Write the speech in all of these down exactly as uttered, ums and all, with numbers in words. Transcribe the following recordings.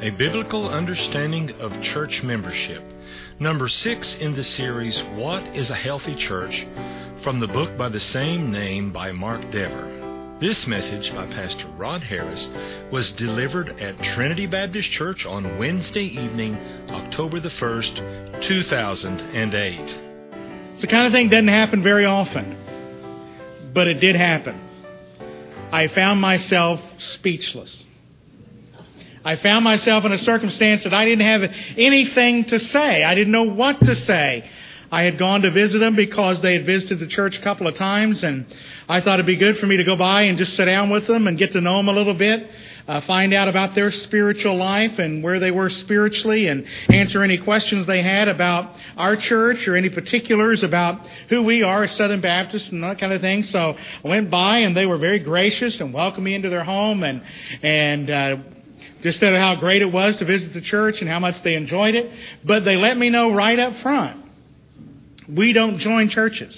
A Biblical Understanding of Church Membership. Number six in the series, What is a Healthy Church? From the book by the same name by Mark Dever. This message by Pastor Rod Harris was delivered at Trinity Baptist Church on Wednesday evening, October the first, two thousand eight. It's the kind of thing that doesn't happen very often, but it did happen. I found myself speechless. I found myself in a circumstance that I didn't have anything to say. I didn't know what to say. I had gone to visit them because they had visited the church a couple of times, and I thought it'd be good for me to go by and just sit down with them and get to know them a little bit, uh, find out about their spiritual life and where they were spiritually, and answer any questions they had about our church or any particulars about who we are as Southern Baptists and that kind of thing. So I went by, and they were very gracious and welcomed me into their home, and and uh, just said how great it was to visit the church and how much they enjoyed it. But they let me know right up front, we don't join churches.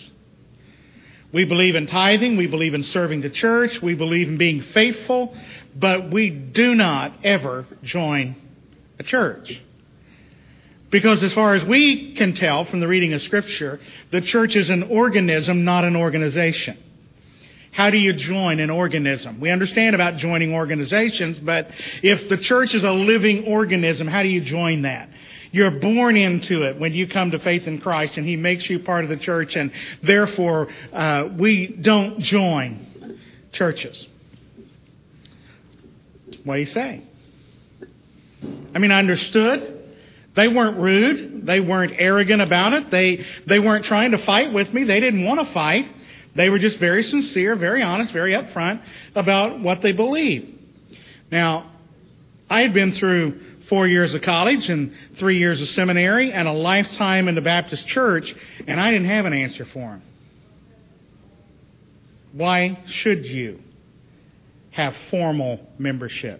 We believe in tithing. We believe in serving the church. We believe in being faithful. But we do not ever join a church. Because as far as we can tell from the reading of Scripture, the church is an organism, not an organization. How do you join an organism? We understand about joining organizations, but if the church is a living organism, how do you join that? You're born into it when you come to faith in Christ, and He makes you part of the church, and therefore uh, we don't join churches. What do you say? I mean, I understood. They weren't rude. They weren't arrogant about it. They, they weren't trying to fight with me. They didn't want to fight. They were just very sincere, very honest, very upfront about what they believed. Now, I had been through four years of college and three years of seminary and a lifetime in the Baptist church, and I didn't have an answer for them. Why should you have formal membership?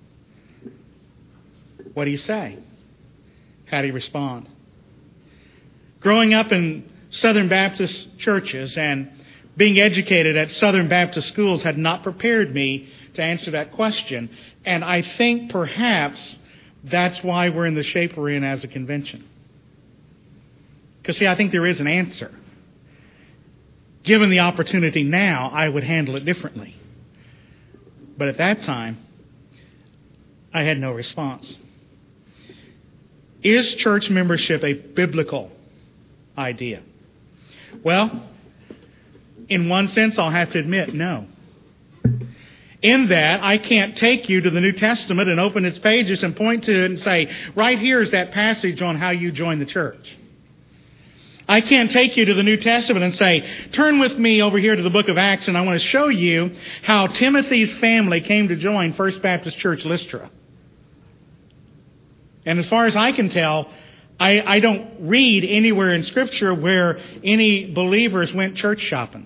What do you say? How do you respond? Growing up in Southern Baptist churches and being educated at Southern Baptist schools had not prepared me to answer that question. And I think perhaps that's why we're in the shape we're in as a convention. Because, see, I think there is an answer. Given the opportunity now, I would handle it differently. But at that time, I had no response. Is church membership a biblical idea? Well, in one sense, I'll have to admit, no. In that, I can't take you to the New Testament and open its pages and point to it and say, right here is that passage on how you join the church. I can't take you to the New Testament and say, turn with me over here to the book of Acts, and I want to show you how Timothy's family came to join First Baptist Church Lystra. And as far as I can tell, I, I don't read anywhere in Scripture where any believers went church shopping.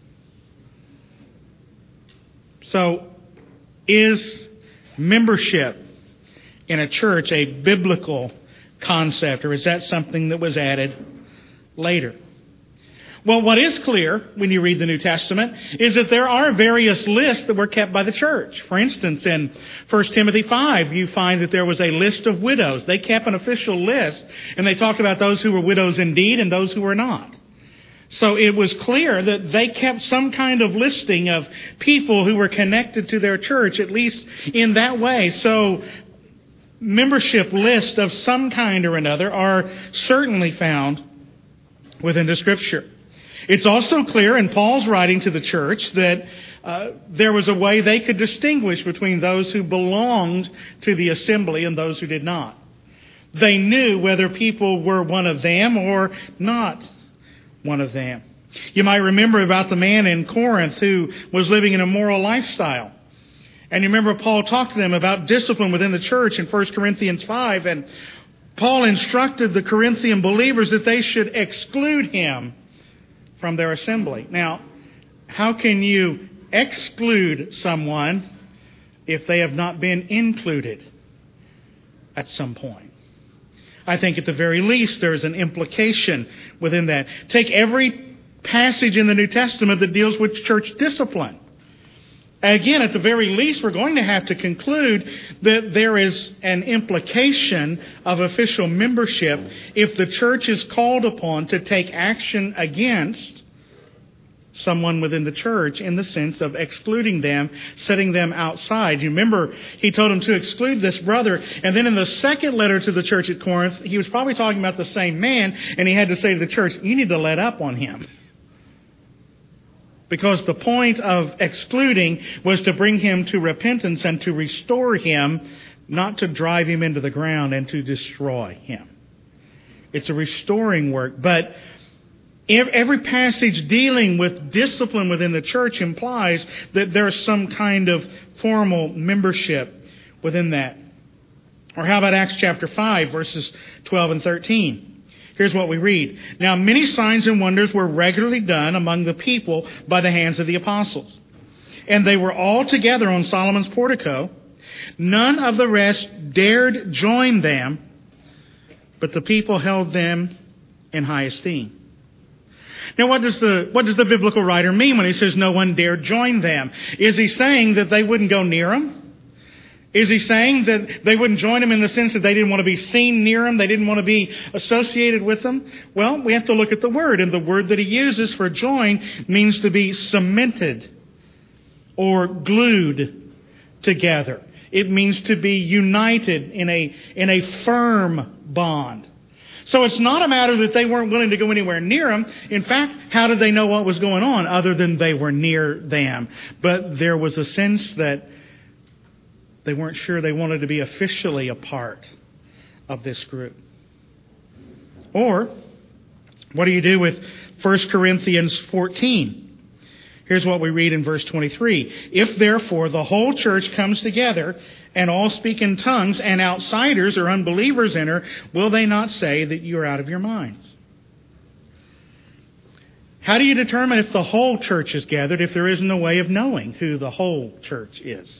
So, is membership in a church a biblical concept, or is that something that was added later? Well, what is clear when you read the New Testament is that there are various lists that were kept by the church. For instance, in First Timothy five, you find that there was a list of widows. They kept an official list, and they talked about those who were widows indeed and those who were not. So it was clear that they kept some kind of listing of people who were connected to their church, at least in that way. So membership lists of some kind or another are certainly found within the Scripture. It's also clear in Paul's writing to the church that uh, there was a way they could distinguish between those who belonged to the assembly and those who did not. They knew whether people were one of them or not one of them. You might remember about the man in Corinth who was living an immoral lifestyle. And you remember Paul talked to them about discipline within the church in First Corinthians five. And Paul instructed the Corinthian believers that they should exclude him from their assembly. Now, how can you exclude someone if they have not been included at some point? I think at the very least there's an implication within that. Take every passage in the New Testament that deals with church discipline. Again, at the very least, we're going to have to conclude that there is an implication of official membership if the church is called upon to take action against someone within the church in the sense of excluding them, setting them outside. You remember, he told him to exclude this brother. And then in the second letter to the church at Corinth, he was probably talking about the same man, and he had to say to the church, you need to let up on him. Because the point of excluding was to bring him to repentance and to restore him, not to drive him into the ground and to destroy him. It's a restoring work. But every passage dealing with discipline within the church implies that there's some kind of formal membership within that. Or how about Acts chapter five, verses twelve and thirteen? Here's what we read. Now many signs and wonders were regularly done among the people by the hands of the apostles. And they were all together on Solomon's portico. None of the rest dared join them, but the people held them in high esteem. Now what does the what does the biblical writer mean when he says no one dared join them? Is he saying that they wouldn't go near him? Is he saying that they wouldn't join him in the sense that they didn't want to be seen near him? They didn't want to be associated with them? Well, we have to look at the word. And the word that he uses for join means to be cemented or glued together. It means to be united in a, in a firm bond. So it's not a matter that they weren't willing to go anywhere near him. In fact, how did they know what was going on other than they were near them? But there was a sense that they weren't sure they wanted to be officially a part of this group. Or, what do you do with First Corinthians fourteen? Here's what we read in verse twenty-three. If therefore the whole church comes together and all speak in tongues and outsiders or unbelievers enter, will they not say that you are out of your minds? How do you determine if the whole church is gathered if there isn't a way of knowing who the whole church is?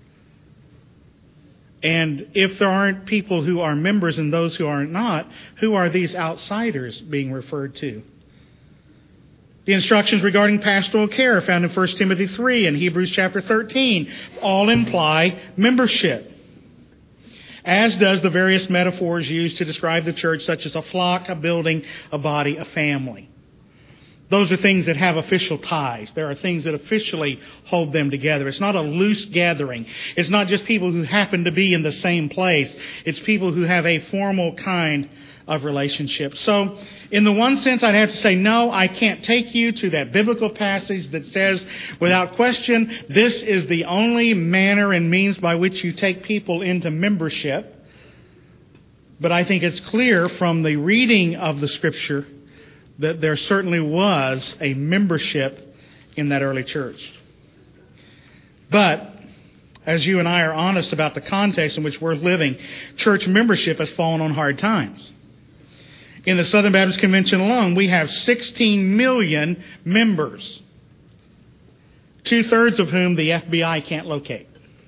And if there aren't people who are members and those who are not, who are these outsiders being referred to? The instructions regarding pastoral care found in First Timothy three and Hebrews chapter thirteen all imply membership. As does the various metaphors used to describe the church, such as a flock, a building, a body, a family. Those are things that have official ties. There are things that officially hold them together. It's not a loose gathering. It's not just people who happen to be in the same place. It's people who have a formal kind of relationship. So, in the one sense, I'd have to say, no, I can't take you to that biblical passage that says, without question, this is the only manner and means by which you take people into membership. But I think it's clear from the reading of the Scripture that there certainly was a membership in that early church. But, as you and I are honest about the context in which we're living, church membership has fallen on hard times. In the Southern Baptist Convention alone, we have sixteen million members, two-thirds of whom the F B I can't locate.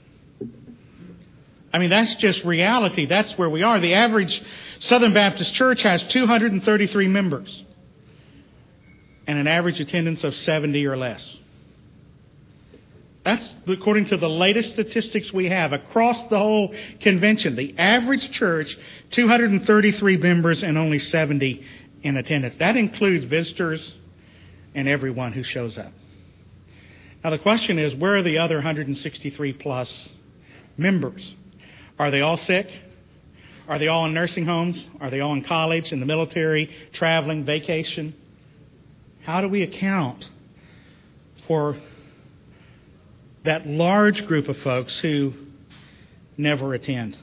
I mean, that's just reality. That's where we are. The average Southern Baptist church has two hundred thirty-three members and an average attendance of seventy or less. That's according to the latest statistics we have across the whole convention. The average church, two hundred thirty-three members and only seventy in attendance. That includes visitors and everyone who shows up. Now the question is, where are the other one hundred sixty-three plus members? Are they all sick? Are they all in nursing homes? Are they all in college, in the military, traveling, vacation? How do we account for that large group of folks who never attend?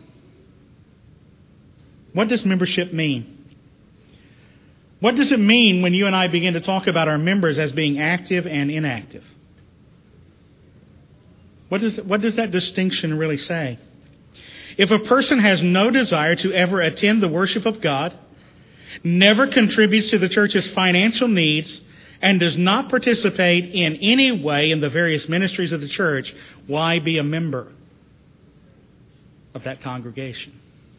What does membership mean? What does it mean when you and I begin to talk about our members as being active and inactive? What does, what does that distinction really say? If a person has no desire to ever attend the worship of God, never contributes to the church's financial needs, and does not participate in any way in the various ministries of the church, why be a member of that congregation?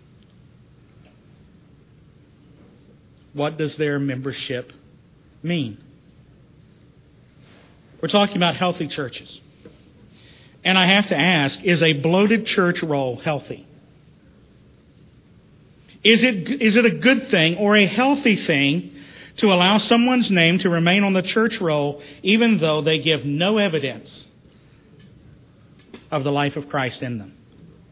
What does their membership mean? We're talking about healthy churches. And I have to ask, is a bloated church roll healthy? Is it, is it a good thing or a healthy thing to allow someone's name to remain on the church roll even though they give no evidence of the life of Christ in them?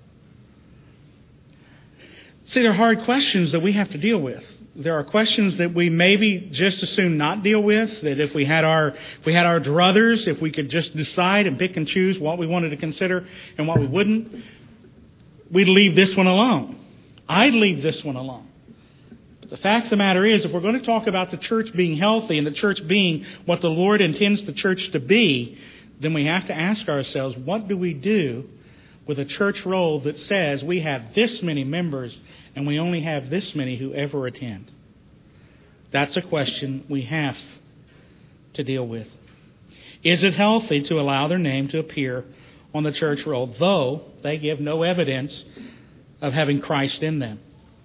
See, they're hard questions that we have to deal with. There are questions that we maybe just as soon not deal with, that if we had our if we had our druthers, if we could just decide and pick and choose what we wanted to consider and what we wouldn't, we'd leave this one alone. I'd leave this one alone. But the fact of the matter is, if we're going to talk about the church being healthy and the church being what the Lord intends the church to be, then we have to ask ourselves, what do we do with a church roll that says we have this many members and we only have this many who ever attend? That's a question we have to deal with. Is it healthy to allow their name to appear on the church roll, though they give no evidence of having Christ in them?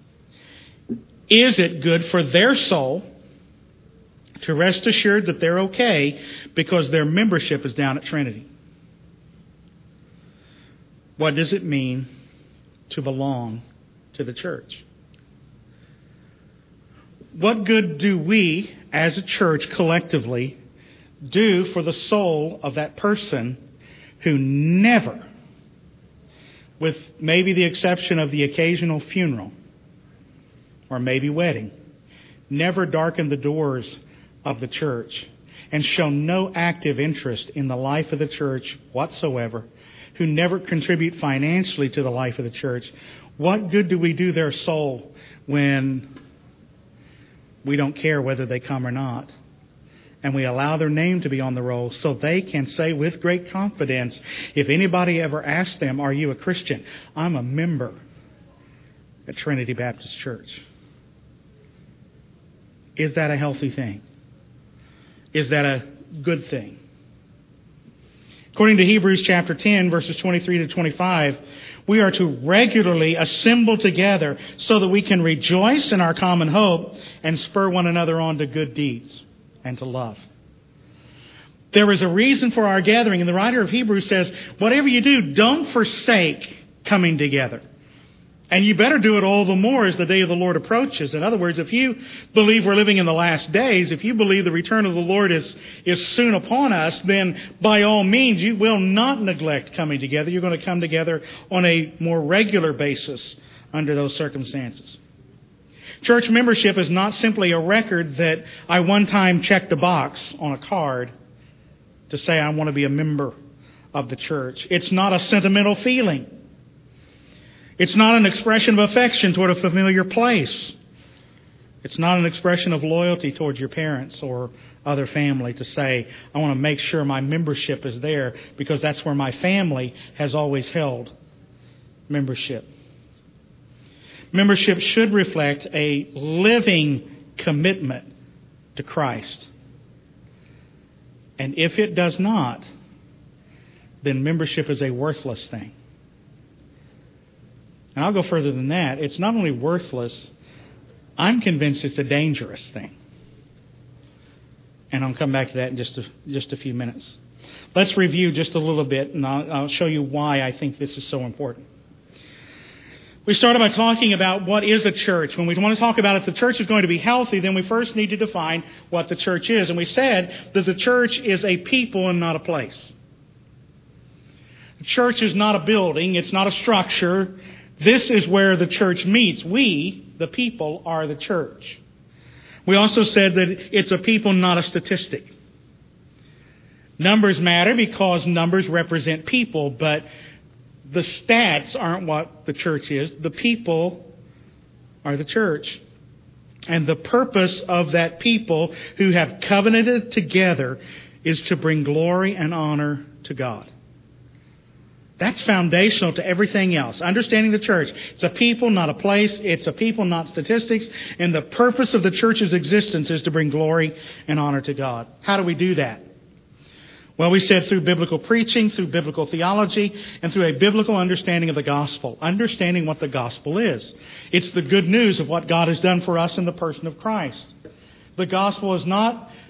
Is it good for their soul to rest assured that they're okay because their membership is down at Trinity? What does it mean to belong to the church? What good do we, as a church collectively, do for the soul of that person who never, with maybe the exception of the occasional funeral or maybe wedding, never darkened the doors of the church and shown no active interest in the life of the church whatsoever, who never contribute financially to the life of the church? What good do we do their soul when we don't care whether they come or not? And we allow their name to be on the roll so they can say with great confidence, if anybody ever asks them, are you a Christian? I'm a member at Trinity Baptist Church. Is that a healthy thing? Is that a good thing? According to Hebrews chapter ten, verses twenty-three to twenty-five, we are to regularly assemble together so that we can rejoice in our common hope and spur one another on to good deeds and to love. There is a reason for our gathering, and the writer of Hebrews says, whatever you do, don't forsake coming together. And you better do it all the more as the day of the Lord approaches. In other words, if you believe we're living in the last days, if you believe the return of the Lord is, is soon upon us, then by all means you will not neglect coming together. You're going to come together on a more regular basis under those circumstances. Church membership is not simply a record that I one time checked a box on a card to say I want to be a member of the church. It's not a sentimental feeling. It's not an expression of affection toward a familiar place. It's not an expression of loyalty towards your parents or other family to say, I want to make sure my membership is there because that's where my family has always held membership. Membership should reflect a living commitment to Christ. And if it does not, then membership is a worthless thing. And I'll go further than that. It's not only worthless, I'm convinced it's a dangerous thing. And I'll come back to that in just a, just a few minutes. Let's review just a little bit, and I'll, I'll show you why I think this is so important. We started by talking about what is a church. When we want to talk about if the church is going to be healthy, then we first need to define what the church is. And we said that the church is a people and not a place. The church is not a building. It's not a structure. This is where the church meets. We, the people, are the church. We also said that it's a people, not a statistic. Numbers matter because numbers represent people, but the stats aren't what the church is. The people are the church. And the purpose of that people who have covenanted together is to bring glory and honor to God. That's foundational to everything else. Understanding the church. It's a people, not a place. It's a people, not statistics. And the purpose of the church's existence is to bring glory and honor to God. How do we do that? Well, we said through biblical preaching, through biblical theology, and through a biblical understanding of the gospel. Understanding what the gospel is. It's the good news of what God has done for us in the person of Christ. The gospel is not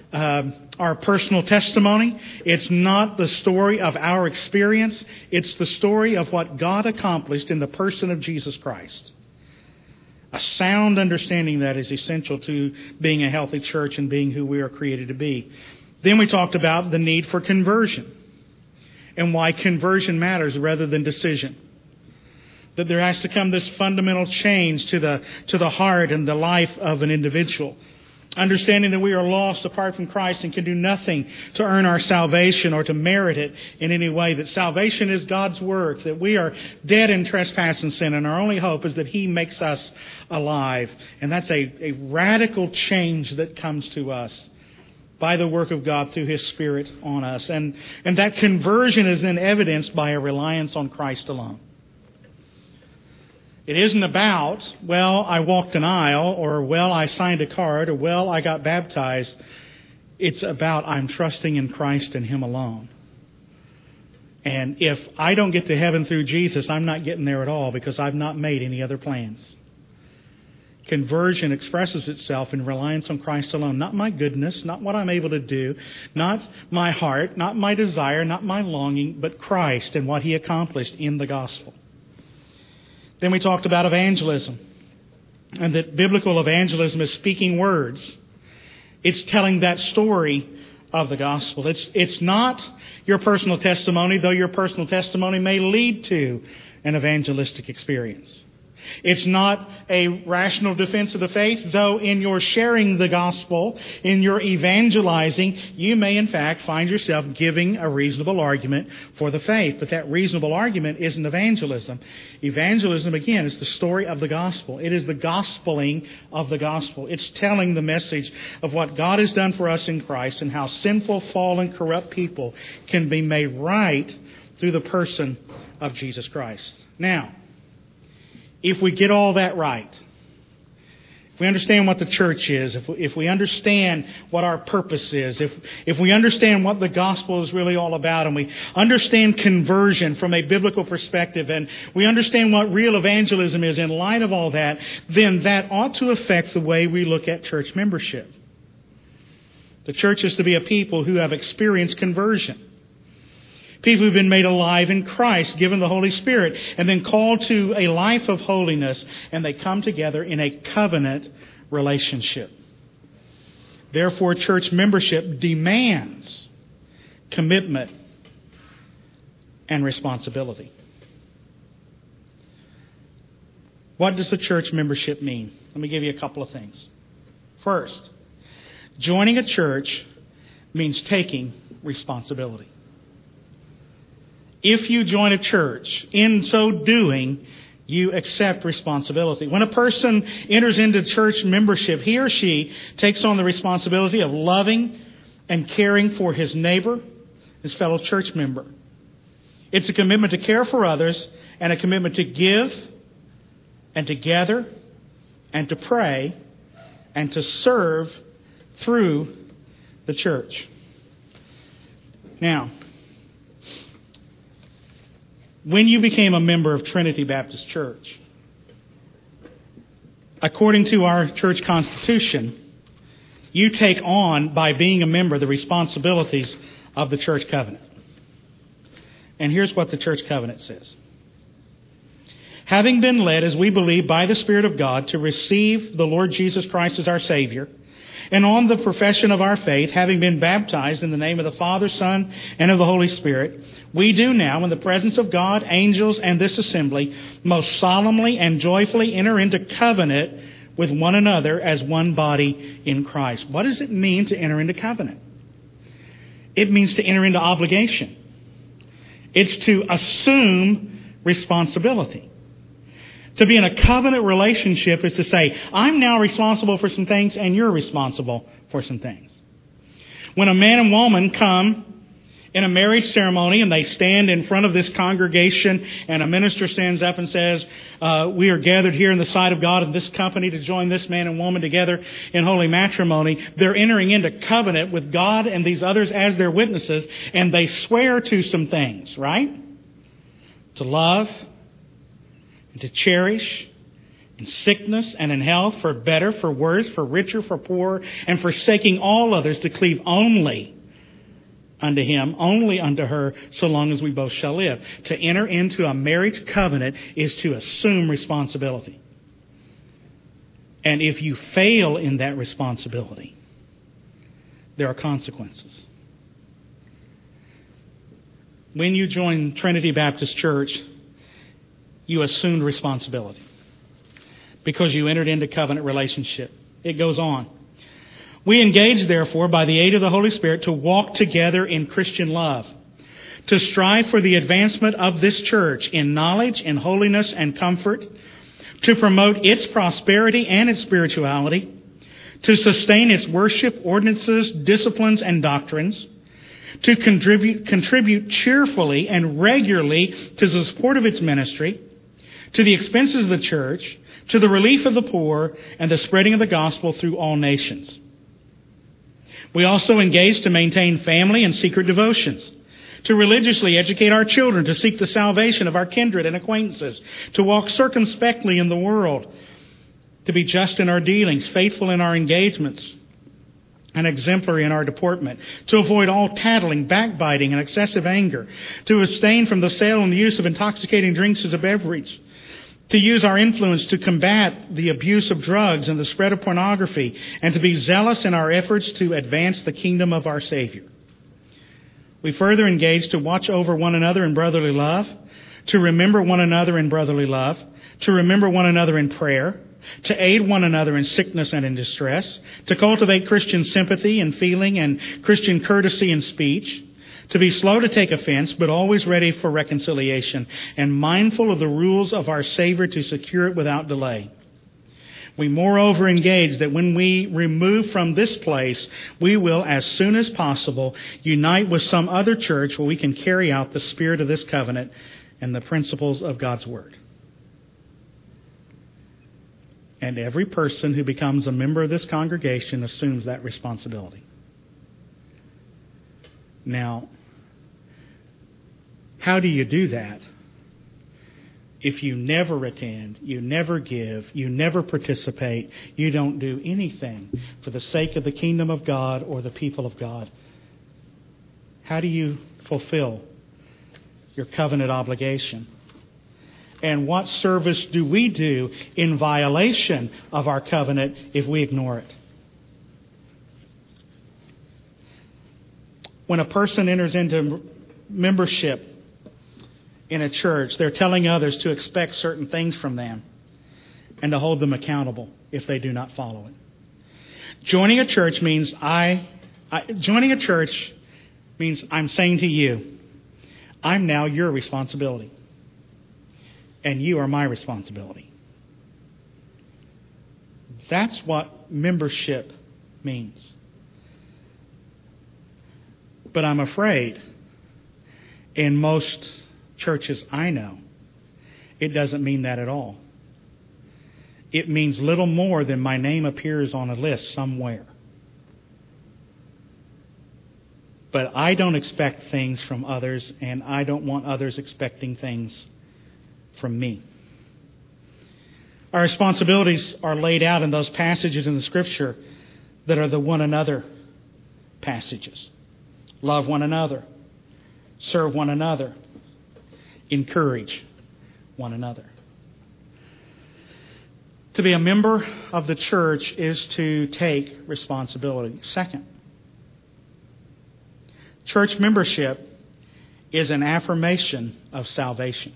um, our personal testimony. It's not the story of our experience. It's the story of what God accomplished in the person of Jesus Christ. A sound understanding of that is essential to being a healthy church and being who we are created to be. Then we talked about the need for conversion and why conversion matters rather than decision. That there has to come this fundamental change to the to the heart and the life of an individual. Understanding that we are lost apart from Christ and can do nothing to earn our salvation or to merit it in any way. That salvation is God's work. That we are dead in trespass and sin, and our only hope is that He makes us alive. And that's a, a radical change that comes to us by the work of God through His Spirit on us. And, and that conversion is then evidenced by a reliance on Christ alone. It isn't about, well, I walked an aisle, or, well, I signed a card, or, well, I got baptized. It's about, I'm trusting in Christ and Him alone. And if I don't get to heaven through Jesus, I'm not getting there at all because I've not made any other plans. Conversion expresses itself in reliance on Christ alone. Not my goodness, not what I'm able to do, not my heart, not my desire, not my longing, but Christ and what He accomplished in the gospel. Then we talked about evangelism, and that biblical evangelism is speaking words. It's telling that story of the gospel. It's, it's not your personal testimony, though your personal testimony may lead to an evangelistic experience. It's not a rational defense of the faith, though in your sharing the gospel, in your evangelizing, you may in fact find yourself giving a reasonable argument for the faith. But that reasonable argument isn't evangelism. Evangelism, again, is the story of the gospel. It is the gospeling of the gospel. It's telling the message of what God has done for us in Christ and how sinful, fallen, corrupt people can be made right through the person of Jesus Christ. Now, if we get all that right, if we understand what the church is, if we, if we understand what our purpose is, if, if we understand what the gospel is really all about, and we understand conversion from a biblical perspective, and we understand what real evangelism is in light of all that, then that ought to affect the way we look at church membership. The church is to be a people who have experienced conversion. People who've been made alive in Christ, given the Holy Spirit, and then called to a life of holiness, and they come together in a covenant relationship. Therefore, church membership demands commitment and responsibility. What does the church membership mean? Let me give you a couple of things. First, joining a church means taking responsibility. If you join a church, in so doing, you accept responsibility. When a person enters into church membership, he or she takes on the responsibility of loving and caring for his neighbor, his fellow church member. It's a commitment to care for others and a commitment to give and to gather and to pray and to serve through the church. Now, when you became a member of Trinity Baptist Church, according to our church constitution, you take on, by being a member, the responsibilities of the church covenant. And here's what the church covenant says. Having been led, as we believe, by the Spirit of God to receive the Lord Jesus Christ as our Savior, and on the profession of our faith, having been baptized in the name of the Father, Son, and of the Holy Spirit, we do now, in the presence of God, angels, and this assembly, most solemnly and joyfully enter into covenant with one another as one body in Christ. What does it mean to enter into covenant? It means to enter into obligation. It's to assume responsibility. To be in a covenant relationship is to say, I'm now responsible for some things and you're responsible for some things. When a man and woman come in a marriage ceremony and they stand in front of this congregation and a minister stands up and says, uh, we are gathered here in the sight of God in this company to join this man and woman together in holy matrimony, they're entering into covenant with God and these others as their witnesses, and they swear to some things, right? To love, and to cherish, in sickness and in health, for better, for worse, for richer, for poorer, and forsaking all others, to cleave only unto him, only unto her, so long as we both shall live. To enter into a marriage covenant is to assume responsibility. And if you fail in that responsibility, there are consequences. When you joined Trinity Baptist Church, you assumed responsibility because you entered into covenant relationship. It goes on. We engage, therefore, by the aid of the Holy Spirit, to walk together in Christian love, to strive for the advancement of this church in knowledge, in holiness, and comfort, to promote its prosperity and its spirituality, to sustain its worship, ordinances, disciplines, and doctrines, to contribute, contribute cheerfully and regularly to the support of its ministry, to the expenses of the church, to the relief of the poor, and the spreading of the gospel through all nations. We also engage to maintain family and secret devotions, to religiously educate our children, to seek the salvation of our kindred and acquaintances, to walk circumspectly in the world, to be just in our dealings, faithful in our engagements, and exemplary in our deportment, to avoid all tattling, backbiting, and excessive anger, to abstain from the sale and the use of intoxicating drinks as a beverage, to use our influence to combat the abuse of drugs and the spread of pornography, and to be zealous in our efforts to advance the kingdom of our Savior. We further engage to watch over one another in brotherly love, to remember one another in brotherly love, to remember one another in prayer, to aid one another in sickness and in distress, to cultivate Christian sympathy and feeling and Christian courtesy in speech, to be slow to take offense, but always ready for reconciliation, and mindful of the rules of our Savior to secure it without delay. We moreover engage that when we remove from this place, we will, as soon as possible, unite with some other church where we can carry out the spirit of this covenant and the principles of God's Word. And every person who becomes a member of this congregation assumes that responsibility. Now, how do you do that if you never attend, you never give, you never participate, you don't do anything for the sake of the kingdom of God or the people of God? How do you fulfill your covenant obligation? And what service do we do in violation of our covenant if we ignore it? When a person enters into membership in a church, they're telling others to expect certain things from them and to hold them accountable if they do not follow it. Joining a church means I, I joining a church means I'm saying to you, I'm now your responsibility. And you are my responsibility. That's what membership means. But I'm afraid in most churches I know, it doesn't mean that at all. It means little more than my name appears on a list somewhere. But I don't expect things from others, and I don't want others expecting things from me. Our responsibilities are laid out in those passages in the Scripture that are the one another passages. Love one another. Serve one another. Encourage one another. To be a member of the church is to take responsibility. Second, church membership is an affirmation of salvation.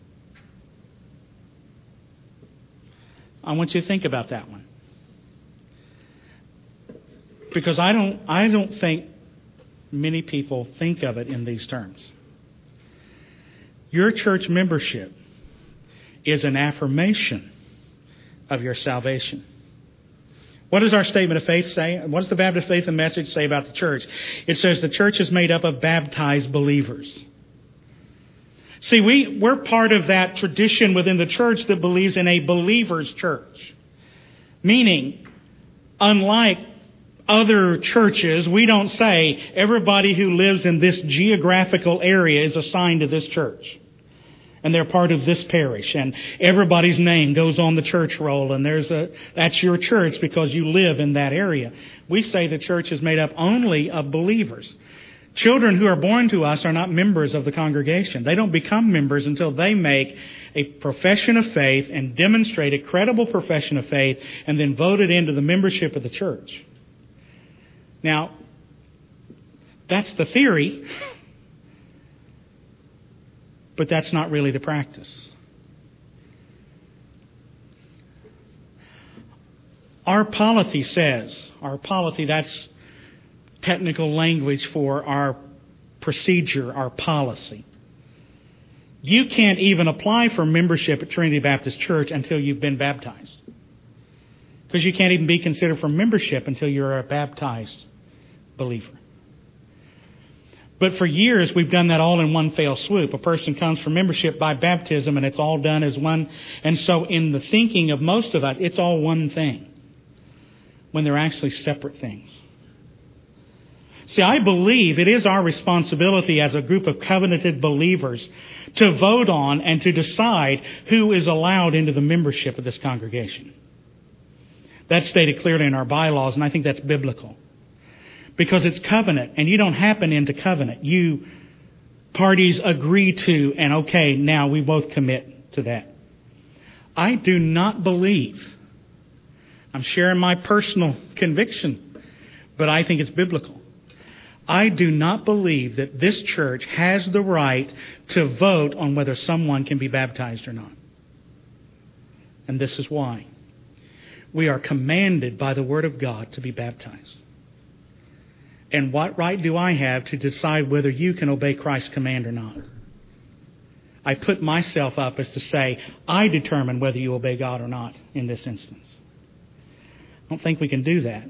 I want you to think about that one. Because I don't I don't think many people think of it in these terms. Your church membership is an affirmation of your salvation. What does our statement of faith say? What does the Baptist Faith and Message say about the church? It says the church is made up of baptized believers. See, we, we're part of that tradition within the church that believes in a believer's church. Meaning, unlike other churches, we don't say everybody who lives in this geographical area is assigned to this church. and they're part of this parish, and everybody's name goes on the church roll, and there's a that's your church because you live in that area. We say the church is made up only of believers. Children who are born to us are not members of the congregation. They don't become members until they make a profession of faith and demonstrate a credible profession of faith and then voted into the membership of the church. Now, that's the theory, but that's not really the practice. Our polity says, our polity, that's technical language for our procedure, our policy. You can't even apply for membership at Trinity Baptist Church until you've been baptized. Because you can't even be considered for membership until you're a baptized believer. But for years, we've done that all in one fell swoop. A person comes for membership by baptism, and it's all done as one. And so in the thinking of most of us, it's all one thing, when they're actually separate things. See, I believe it is our responsibility as a group of covenanted believers to vote on and to decide who is allowed into the membership of this congregation. That's stated clearly in our bylaws, and I think that's biblical. Because it's covenant, and you don't happen into covenant. You parties agree to, and okay, now we both commit to that. I do not believe, I'm sharing my personal conviction, but I think it's biblical. I do not believe that this church has the right to vote on whether someone can be baptized or not. And this is why. We are commanded by the Word of God to be baptized. And what right do I have to decide whether you can obey Christ's command or not? I put myself up as to say, I determine whether you obey God or not in this instance. I don't think we can do that.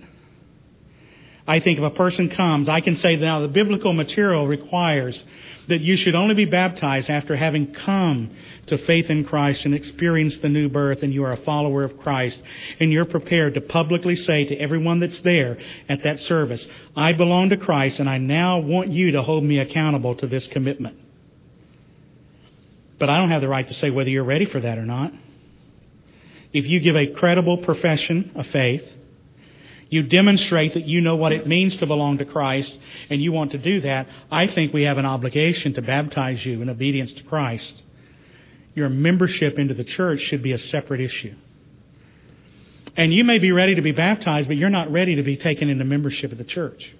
I think if a person comes, I can say now the biblical material requires that you should only be baptized after having come to faith in Christ and experienced the new birth, and you are a follower of Christ, and you're prepared to publicly say to everyone that's there at that service, I belong to Christ, and I now want you to hold me accountable to this commitment. But I don't have the right to say whether you're ready for that or not. If you give a credible profession of faith, you demonstrate that you know what it means to belong to Christ, and you want to do that, I think we have an obligation to baptize you in obedience to Christ. Your membership into the church should be a separate issue. And you may be ready to be baptized, but you're not ready to be taken into membership of the church.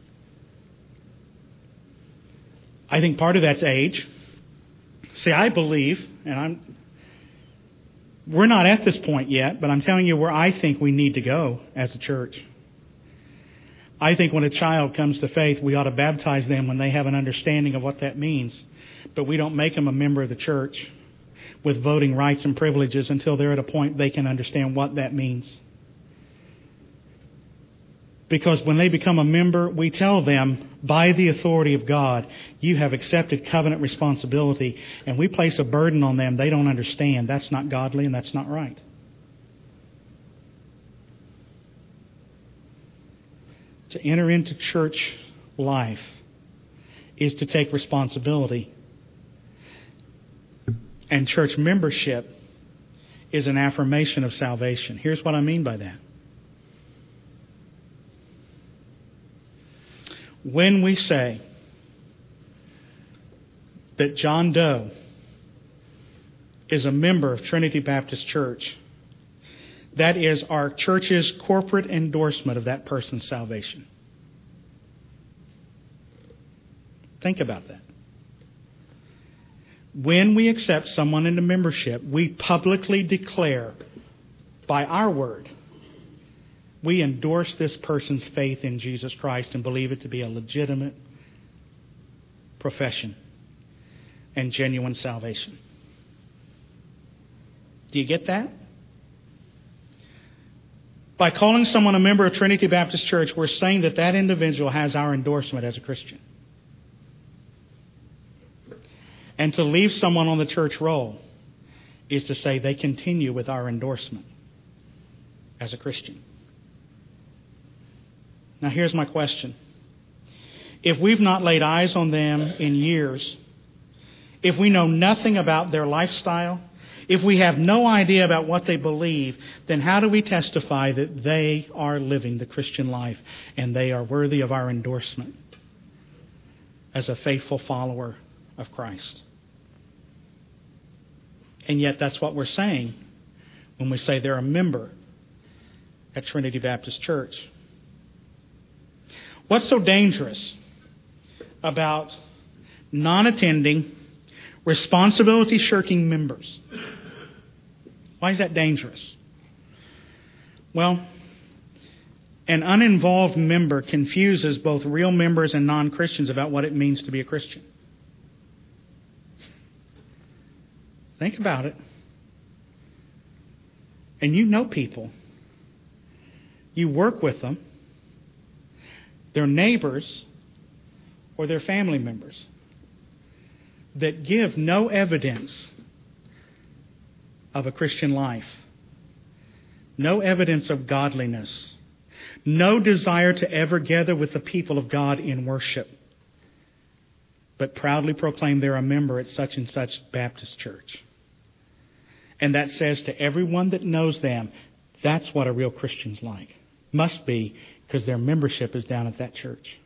I think part of that's age. See, I believe, and I'm, we're not at this point yet, but I'm telling you where I think we need to go as a church. I think when a child comes to faith, we ought to baptize them when they have an understanding of what that means. But we don't make them a member of the church with voting rights and privileges until they're at a point they can understand what that means. Because when they become a member, we tell them, by the authority of God, you have accepted covenant responsibility, and we place a burden on them they don't understand. That's not godly and that's not right. To enter into church life is to take responsibility. And church membership is an affirmation of salvation. Here's what I mean by that. When we say that John Doe is a member of Trinity Baptist Church, that is our church's corporate endorsement of that person's salvation. Think about that. When we accept someone into membership, we publicly declare by our word, we endorse this person's faith in Jesus Christ and believe it to be a legitimate profession and genuine salvation. Do you get that? By calling someone a member of Trinity Baptist Church, we're saying that that individual has our endorsement as a Christian. And to leave someone on the church roll is to say they continue with our endorsement as a Christian. Now here's my question. If we've not laid eyes on them in years, if we know nothing about their lifestyle, if we have no idea about what they believe, then how do we testify that they are living the Christian life and they are worthy of our endorsement as a faithful follower of Christ? And yet that's what we're saying when we say they're a member at Trinity Baptist Church. What's so dangerous about non-attending, responsibility-shirking members? Why is that dangerous? Well, an uninvolved member confuses both real members and non-Christians about what it means to be a Christian. Think about it. And you know people. You work with them. They're neighbors or they're family members that give no evidence of a Christian life, no evidence of godliness, no desire to ever gather with the people of God in worship, but proudly proclaim they're a member at such and such Baptist church. And that says to everyone that knows them, that's what a real Christian's like. Must be, because their membership is down at that church.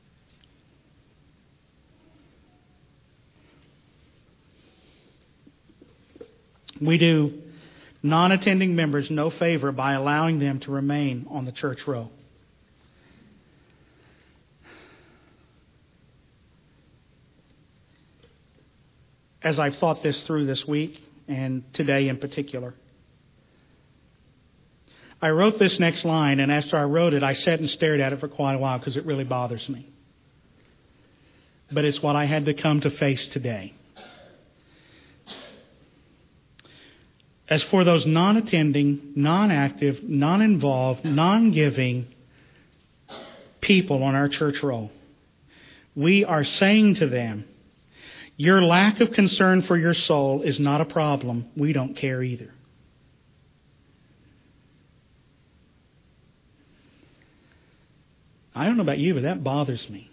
We do non-attending members no favor by allowing them to remain on the church row. As I've thought this through this week, and today in particular, I wrote this next line, and after I wrote it, I sat and stared at it for quite a while because it really bothers me. But it's what I had to come to face today. As for those non-attending, non-active, non-involved, non-giving people on our church roll, we are saying to them, your lack of concern for your soul is not a problem. We don't care either. I don't know about you, but that bothers me.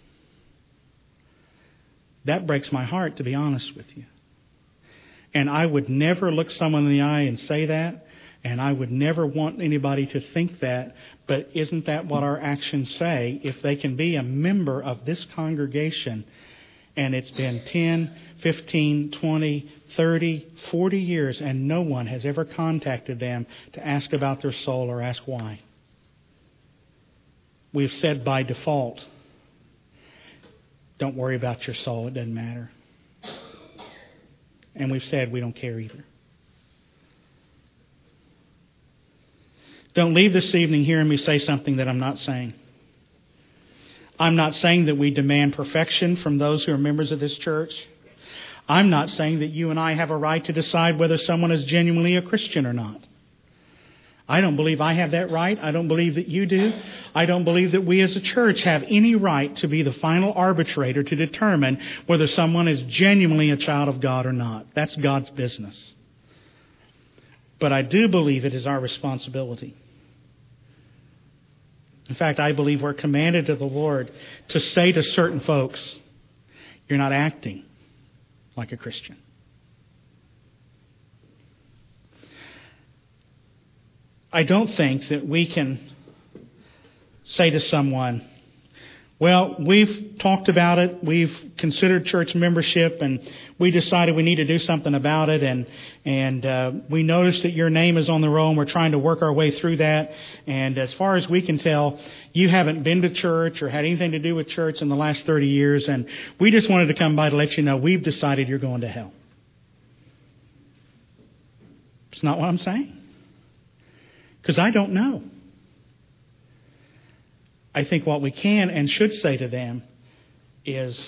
That breaks my heart, to be honest with you. And I would never look someone in the eye and say that, and I would never want anybody to think that, but isn't that what our actions say? If they can be a member of this congregation, and it's been ten, fifteen, twenty, thirty, forty years, and no one has ever contacted them to ask about their soul or ask why. We've said by default, don't worry about your soul, it doesn't matter. And we've said we don't care either. Don't leave this evening hearing me say something that I'm not saying. I'm not saying that we demand perfection from those who are members of this church. I'm not saying that you and I have a right to decide whether someone is genuinely a Christian or not. I don't believe I have that right. I don't believe that you do. I don't believe that we as a church have any right to be the final arbitrator to determine whether someone is genuinely a child of God or not. That's God's business. But I do believe it is our responsibility. In fact, I believe we're commanded to the Lord to say to certain folks, you're not acting like a Christian. I don't think that we can say to someone, well, we've talked about it, we've considered church membership, and we decided we need to do something about it, and and uh, we noticed that your name is on the roll, and we're trying to work our way through that, and as far as we can tell, you haven't been to church or had anything to do with church in the last thirty years, and we just wanted to come by to let you know we've decided you're going to hell. It's not what I'm saying. Because I don't know. I think what we can and should say to them is,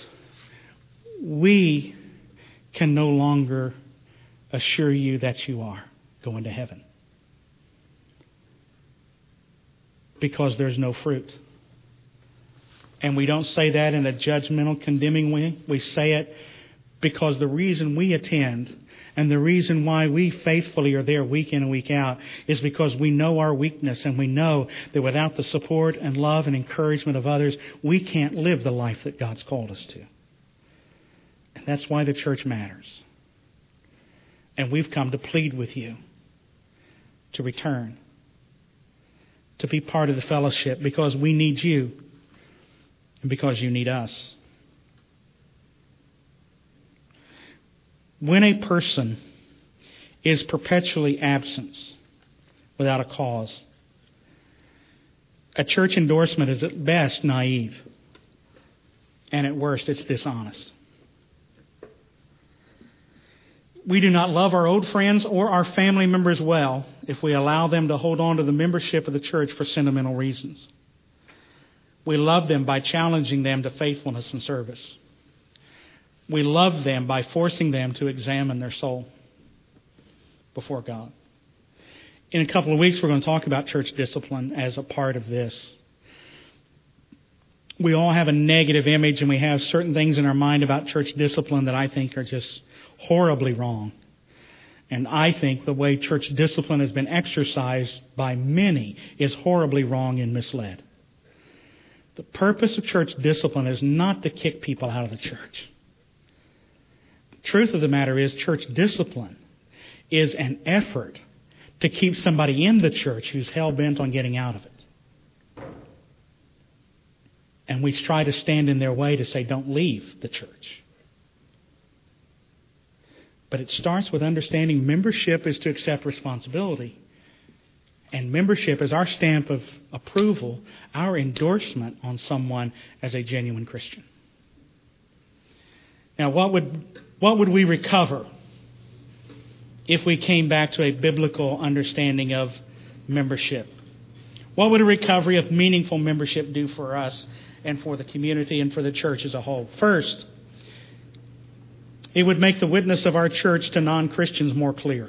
we can no longer assure you that you are going to heaven. Because there's no fruit. And we don't say that in a judgmental, condemning way. We say it because the reason we attend and the reason why we faithfully are there week in and week out is because we know our weakness, and we know that without the support and love and encouragement of others, we can't live the life that God's called us to. And that's why the church matters. And we've come to plead with you to return, to be part of the fellowship, because we need you and because you need us. When a person is perpetually absent without a cause, a church endorsement is at best naive, and at worst it's dishonest. We do not love our old friends or our family members well if we allow them to hold on to the membership of the church for sentimental reasons. We love them by challenging them to faithfulness and service. We love them by forcing them to examine their soul before God. In a couple of weeks, we're going to talk about church discipline as a part of this. We all have a negative image, and we have certain things in our mind about church discipline that I think are just horribly wrong. And I think the way church discipline has been exercised by many is horribly wrong and misled. The purpose of church discipline is not to kick people out of the church. The truth of the matter is, church discipline is an effort to keep somebody in the church who's hell-bent on getting out of it. And we try to stand in their way to say, don't leave the church. But it starts with understanding membership is to accept responsibility. And membership is our stamp of approval, our endorsement on someone as a genuine Christian. Now, what would what would we recover if we came back to a biblical understanding of membership? What would a recovery of meaningful membership do for us and for the community and for the church as a whole? First, it would make the witness of our church to non-Christians more clear.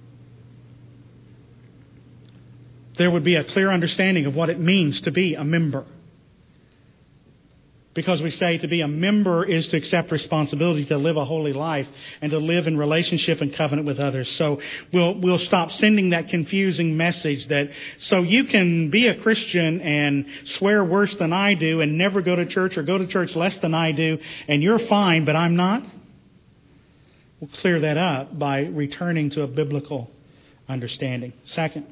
There would be a clear understanding of what it means to be a member. Because we say to be a member is to accept responsibility, to live a holy life, and to live in relationship and covenant with others. So we'll we'll stop sending that confusing message that, so you can be a Christian and swear worse than I do and never go to church or go to church less than I do, and you're fine, but I'm not. We'll clear that up by returning to a biblical understanding. Second,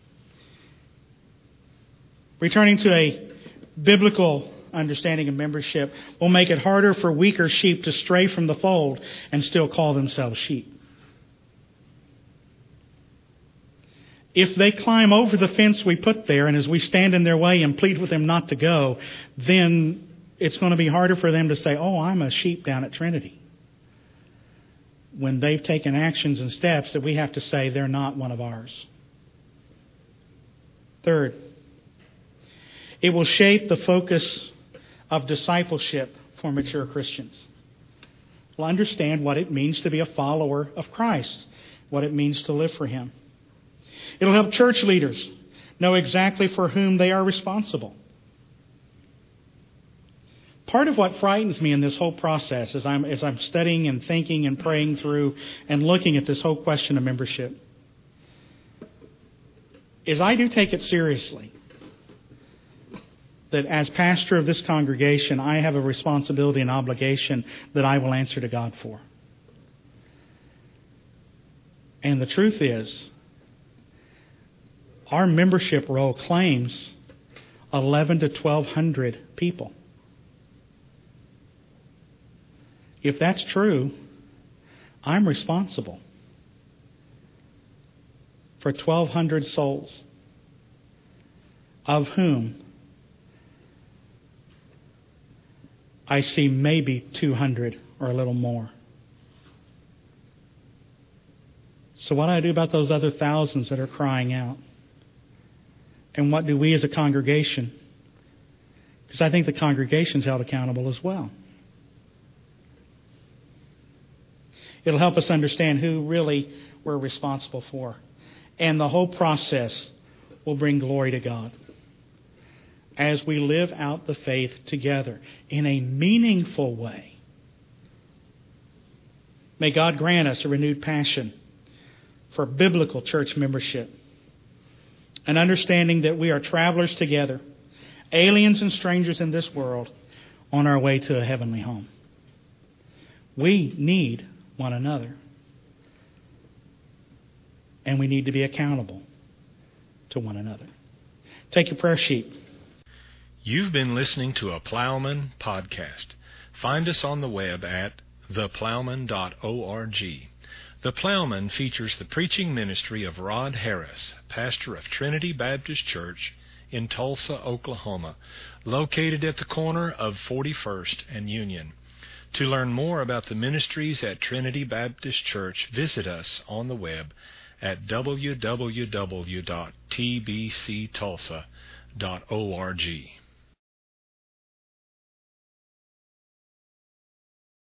returning to a biblical understanding of membership will make it harder for weaker sheep to stray from the fold and still call themselves sheep. If they climb over the fence we put there, and as we stand in their way and plead with them not to go, then it's going to be harder for them to say, oh, I'm a sheep down at Trinity, when they've taken actions and steps that we have to say they're not one of ours. Third, it will shape the focus of discipleship for mature Christians. We'll understand what it means to be a follower of Christ, what it means to live for Him. It'll help church leaders know exactly for whom they are responsible. Part of what frightens me in this whole process as I'm, as I'm studying and thinking and praying through and looking at this whole question of membership is I do take it seriously that as pastor of this congregation, I have a responsibility and obligation that I will answer to God for. And the truth is, our membership roll claims eleven to twelve hundred people. If that's true, I'm responsible for twelve hundred souls, of whom I see maybe two hundred or a little more. So what do I do about those other thousands that are crying out? And what do we as a congregation? Because I think the congregation's held accountable as well. It'll help us understand who really we're responsible for. And the whole process will bring glory to God as we live out the faith together in a meaningful way. May God grant us a renewed passion for biblical church membership, an understanding that we are travelers together, aliens and strangers in this world, on our way to a heavenly home. We need one another. And we need to be accountable to one another. Take your prayer sheet. You've been listening to a Plowman podcast. Find us on the web at the plowman dot org. The Plowman features the preaching ministry of Rod Harris, pastor of Trinity Baptist Church in Tulsa, Oklahoma, located at the corner of forty-first and Union. To learn more about the ministries at Trinity Baptist Church, visit us on the web at w w w dot t b c tulsa dot org.